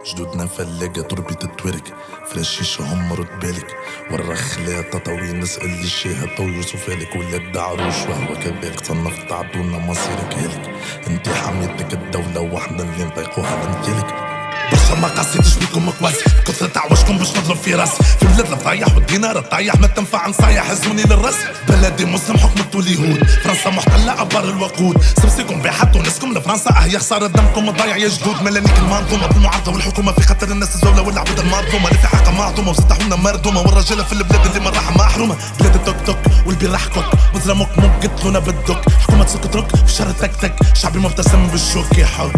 جدودنا فلاقة تربية التورك فرشيشة هم رد بالك والرخلات تطوي نسأل الشيها طو يوسف لك ولاد دعروش وهو كذلك صنفت عدونا مصيرك هلك انتي حميتك الدولة واحنا اللي نطيقوها لمثلك برشا ما قصيتش بيكم مكواس كثرة تعوشكم باش نضرب في راس في بلاد الفضايح والدينار الطايح ما تنفع نصايح هزوني للراس بلدي مسلم حكمته اليهود فرنسا محتلة أبار الوقود سبسيكم بحطوا ناسكم لفرنسا يا خسارة دمكم الضايع يا جدود ملانيك المنظومة بالمعارضة والحكومة في خطر الناس الزولة والعبود المظلومة اللي في حقها معظومة وستحونا مردومة والرجالة في البلاد اللي من راحة محرومة بلاد التوك توك والبير حكوك وزرا موك قتلونا بالدوك حكومة تسك ترك في شهر تك تك شعبي مبتسم بالشوك يحك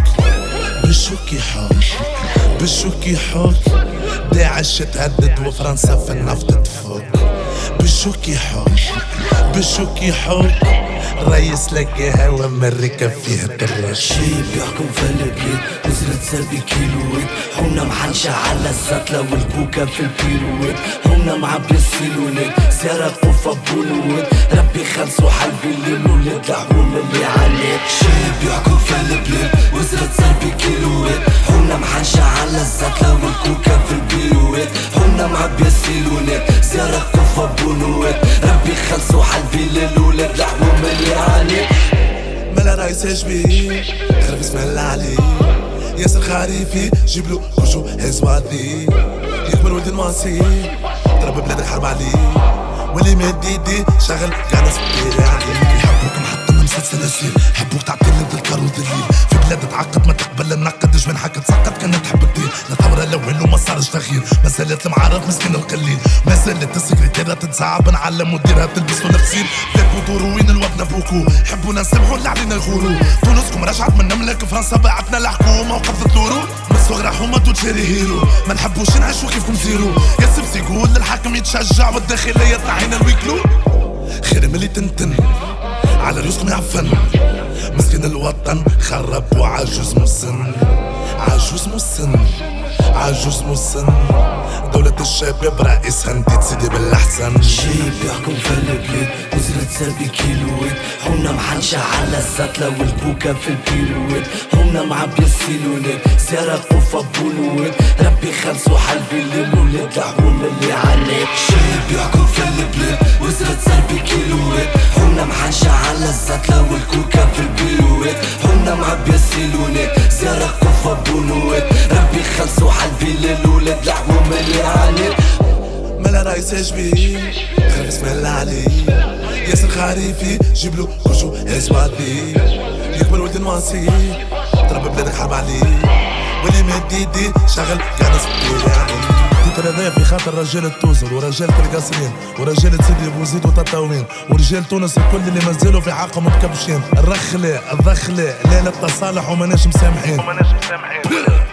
بالشوك يحك بالشوك يحك داعش تهدد وفرنسا في النفط تفك بالشوك يحك بالشوك يحك رئيس لقاها وامريكا فيها ترش شيب يحكم في البلاد وزرة سربي كيلوات حونا محنشة على الزتلة والكوكا في البيروات حونا معبي السيلولات سيارة قفة بولوات ربي خلصو حلبي الليل ولاد الحوم اللي عليك شيب يحكم في البلاد وزرة سربي كيلوات حونا محنشة على الزتلة والكوكا في البيروات حونا معبي السيلولات سيارة قفة بولوات ربي خلصو حلبي الليل ولاد الحوم اللي عليك ملا رايس شبيه خرب اسم الله عليه ياسر خريفي جيبلو كوشو هزوادي يكبر ولد الماسي ضرب بلادك حرب عليه واللي مد يدي شغل قاعد سبيري عليه يحبوك محطنا مسلسل اسير يحبوك تعطي لي الكار والدليل في بلاد تعقد ما تقبل النقد جبنحك تسقط كانت تحب الدين لا ثورة لا والو ما صارش تغيير ما زالت المعارض مسكين القليل ما زالت السكرتيرة تتزعب نعلم وديرها تلبس ولا تصير بلاك ودورو وين الوطن بوكو حبونا نسمحوا اللي علينا يغورو تونسكم رجعت من نملك فرنسا باعتنا الحكومة وقفت لورو من الصغر حومة وتشري هيرو ما نحبوش نعيشو كيفكم زيرو يا سبسي يقول للحاكم يتشجع والداخلية طاحينا الويكلو خير ملي تنتن على ريوسكم يعفن مسكين الوطن خرب وعجوز مسن عجوز مسن عجوز مسن دولة الشباب رئيسها انتي تسيدي بالاحسن شيب يحكم في البلاد وزرة سربي كيلوات حونا محنشة على الزتلة والكوكا في البيروات حونا معبي السيلولات سيارة قفة بولوات ربي خلصو حلبي الليل ولاد الحوم اللي عليك شيب يحكم في البلاد وزرة سربي كيلوات حونا محنشة على الزتلة والكوكا في البيروات حونا معبي السيلولات سيارة قفة بولوات ربي خلصو حلبي الليل ولاد الحوم اللي عليك ملا رايس شبيه خرب اسم الله عليه ياسر خريفي جيبلو كوشو هزوادي يكبر ولد الماسي ضرب بلادك حرب عليه واللي مد يدي شغل قاعد سبيري عليه ترى هذايا في خاطر رجال التوزر ورجال القصرين ورجال سيدي بوزيد وتطاوين ورجال تونس الكل اللي مازالوا في عاقهم متكبشين الرخلة الضخلة ليلة التصالح وماناش مسامحين